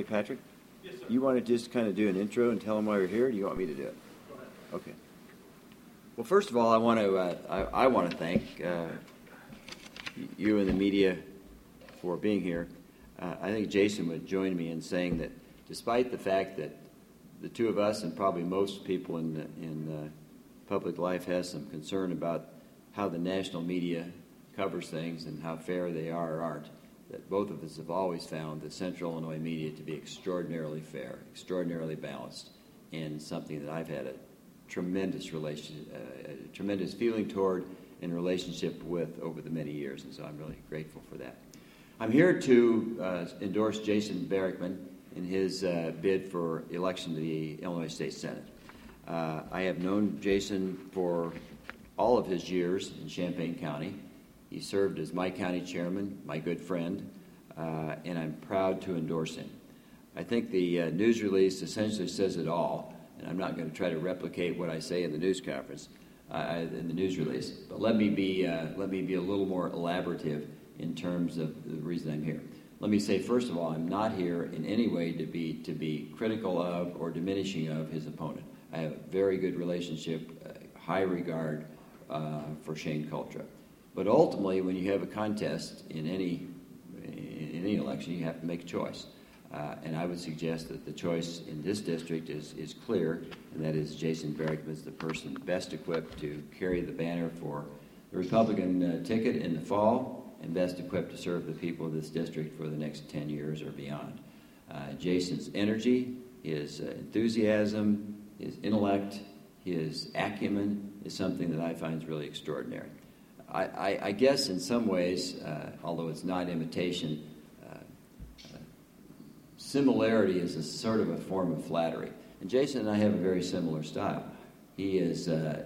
Hey, Patrick? Yes, sir. You want to just kind of do an intro and tell them why you're here, or do you want me to do it? Go ahead. Okay. Well, first of all, I want to thank you and the media for being here. I think Jason would join me in saying that despite the fact that the two of us and probably most people in public life has some concern about how the national media covers things and how fair they are or aren't, that both of us have always found the Central Illinois media to be extraordinarily fair, extraordinarily balanced, and something that I've had a tremendous feeling toward and relationship with over the many years, and so I'm really grateful for that. I'm here to endorse Jason Barickman in his bid for election to the Illinois State Senate. I have known Jason for all of his years in Champaign County. He served as my county chairman, my good friend, and I'm proud to endorse him. I think the news release essentially says it all, and I'm not going to try to replicate what I say in the news conference, in the news release. But let me be a little more elaborative in terms of the reason I'm here. Let me say, first of all, I'm not here in any way to be critical of or diminishing of his opponent. I have a very good relationship, high regard for Shane Cultra. But ultimately, when you have a contest in any election, you have to make a choice. And I would suggest that the choice in this district is clear, and that is Jason Barickman is the person best equipped to carry the banner for the Republican ticket in the fall, and best equipped to serve the people of this district for the next 10 years or beyond. Jason's energy, his enthusiasm, his intellect, his acumen is something that I find is really extraordinary. I guess in some ways, although it's not imitation, similarity is a sort of a form of flattery. And Jason and I have a very similar style. He is,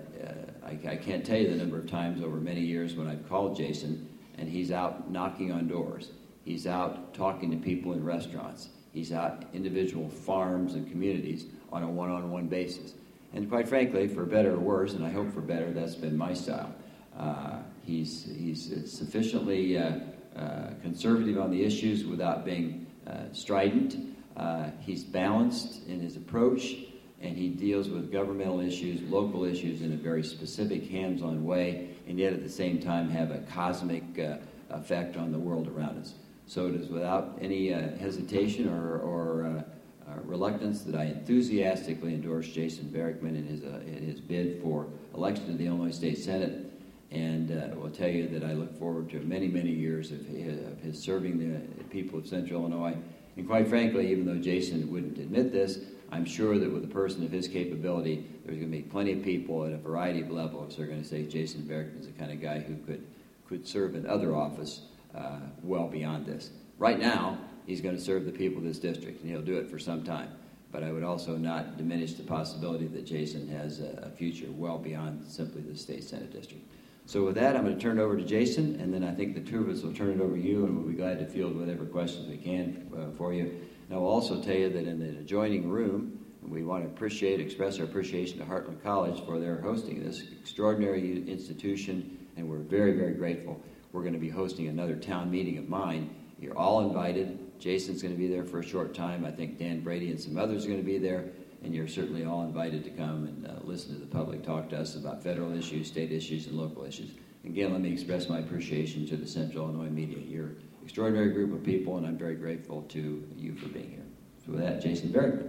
I can't tell you the number of times over many years when I've called Jason and he's out knocking on doors. He's out talking to people in restaurants. He's out individual farms and communities on a one-on-one basis. And quite frankly, for better or worse, and I hope for better, that's been my style. He's sufficiently conservative on the issues without being strident. He's balanced in his approach, and he deals with governmental issues, local issues in a very specific, hands-on way, and yet at the same time have a cosmic effect on the world around us. So it is without any hesitation or reluctance that I enthusiastically endorse Jason Barickman in his bid for election to the Illinois State Senate. And will tell you that I look forward to many, many years of his serving the people of Central Illinois. And quite frankly, even though Jason wouldn't admit this, I'm sure that with a person of his capability, there's going to be plenty of people at a variety of levels who are going to say Jason Barickman is the kind of guy who could serve in other office well beyond this. Right now, he's going to serve the people of this district, and he'll do it for some time. But I would also not diminish the possibility that Jason has a future well beyond simply the state Senate district. So with that, I'm going to turn it over to Jason, and then I think the two of us will turn it over to you, and we'll be glad to field whatever questions we can for you. And I will also tell you that in the adjoining room, we want to express our appreciation to Heartland College for their hosting this extraordinary institution, and we're very, very grateful. We're going to be hosting another town meeting of mine. You're all invited. Jason's going to be there for a short time. I think Dan Brady and some others are going to be there. And you're certainly all invited to come and listen to the public talk to us about federal issues, state issues, and local issues. Again, let me express my appreciation to the Central Illinois media. You're an extraordinary group of people, and I'm very grateful to you for being here. So with that, Jason Barickman.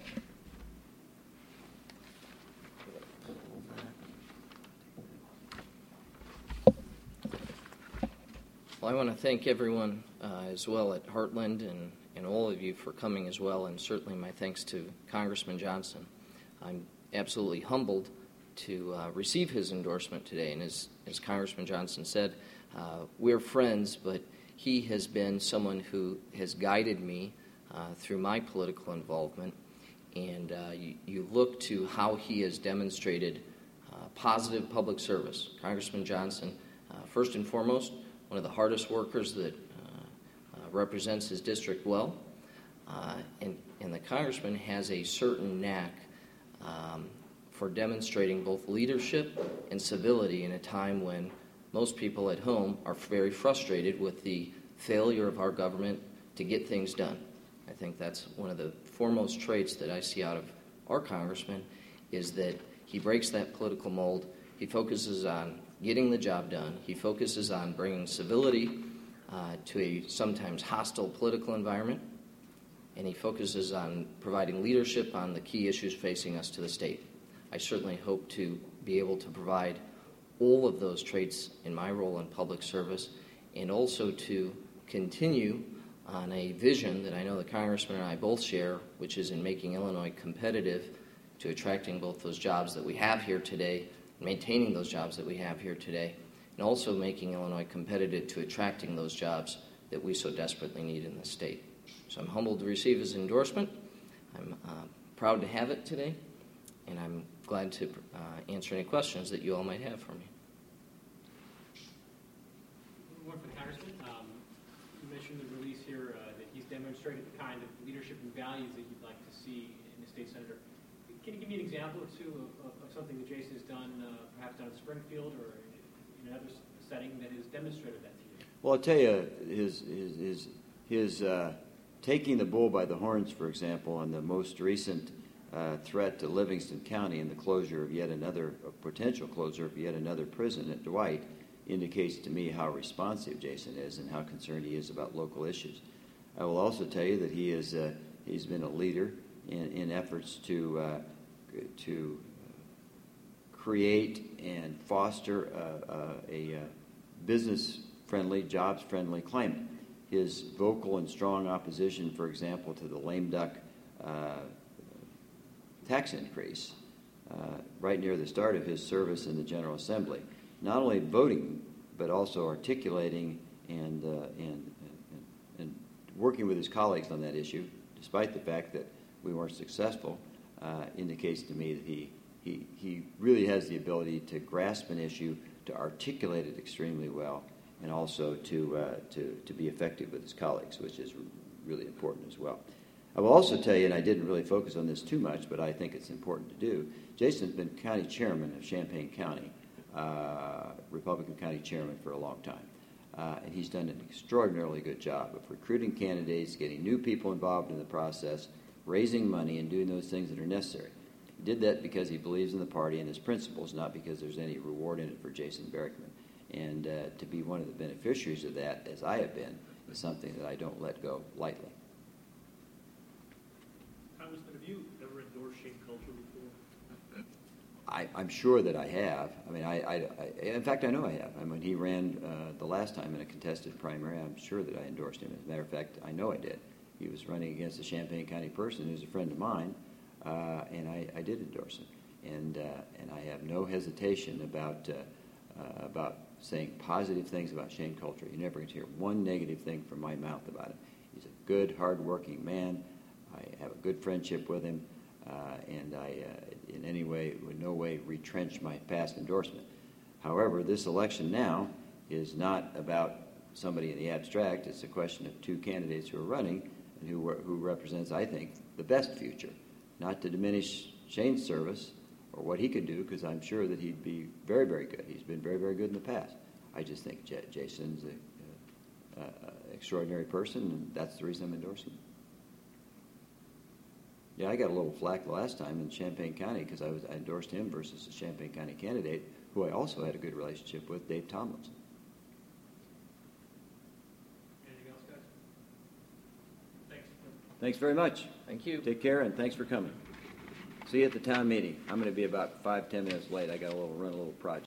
Well, I want to thank everyone as well at Heartland and all of you for coming as well, and certainly my thanks to Congressman Johnson. I'm absolutely humbled to receive his endorsement today, and as Congressman Johnson said, we're friends, but he has been someone who has guided me through my political involvement, and you look to how he has demonstrated positive public service. Congressman Johnson, first and foremost, one of the hardest workers that represents his district well, and the congressman has a certain knack for demonstrating both leadership and civility in a time when most people at home are very frustrated with the failure of our government to get things done. I think that's one of the foremost traits that I see out of our congressman, is that he breaks that political mold. He focuses on getting the job done. He focuses on bringing civility to a sometimes hostile political environment. And he focuses on providing leadership on the key issues facing us to the state. I certainly hope to be able to provide all of those traits in my role in public service, and also to continue on a vision that I know the Congressman and I both share, which is in making Illinois competitive to attracting both those jobs that we have here today, maintaining those jobs that we have here today, and also making Illinois competitive to attracting those jobs that we so desperately need in the state. So I'm humbled to receive his endorsement. I'm proud to have it today, and I'm glad to answer any questions that you all might have for me. One for the Congressman. You mentioned the release here that he's demonstrated the kind of leadership and values that you'd like to see in the state senator. Can you give me an example or two of something that Jason has done, perhaps down in Springfield or in another setting that has demonstrated that to you? Well, I'll tell you, his taking the bull by the horns, for example, on the most recent threat to Livingston County and the closure of yet another, potential closure of yet another prison at Dwight, indicates to me how responsive Jason is and how concerned he is about local issues. I will also tell you that he's been a leader in efforts to create and foster a business-friendly, jobs-friendly climate. His vocal and strong opposition, for example, to the lame duck tax increase right near the start of his service in the General Assembly, not only voting but also articulating and working with his colleagues on that issue, despite the fact that we weren't successful, indicates to me that he really has the ability to grasp an issue, to articulate it extremely well, and also to be effective with his colleagues, which is really important as well. I will also tell you, and I didn't really focus on this too much, but I think it's important to do, Jason's been county chairman of Champaign County, Republican county chairman for a long time. And he's done an extraordinarily good job of recruiting candidates, getting new people involved in the process, raising money, and doing those things that are necessary. He did that because he believes in the party and his principles, not because there's any reward in it for Jason Berickman. And to be one of the beneficiaries of that, as I have been, is something that I don't let go lightly. Congressman, have you ever endorsed shame culture before? I'm sure that I have. I mean, in fact, I know I have. I mean, when he ran the last time in a contested primary, I'm sure that I endorsed him. As a matter of fact, I know I did. He was running against a Champaign County person who's a friend of mine, and I did endorse him. And I have no hesitation about saying positive things about shame culture. You're never going to hear one negative thing from my mouth about him. He's a good, hard-working man. I have a good friendship with him, and I, in any way, would no way retrench my past endorsement. However, this election now is not about somebody in the abstract. It's a question of two candidates who are running and who represents, I think, the best future. Not to diminish Shane's service or what he could do, because I'm sure that he'd be very, very good. He's been very, very good in the past. I just think Jason's an extraordinary person, and that's the reason I'm endorsing him. Yeah, I got a little flack the last time in Champaign County because I endorsed him versus a Champaign County candidate who I also had a good relationship with, Dave Tomlinson. Anything else, guys? Thanks. Thanks very much. Thank you. Take care, and thanks for coming. See you at the town meeting. I'm going to be about 5-10 minutes late. I got to run a little project.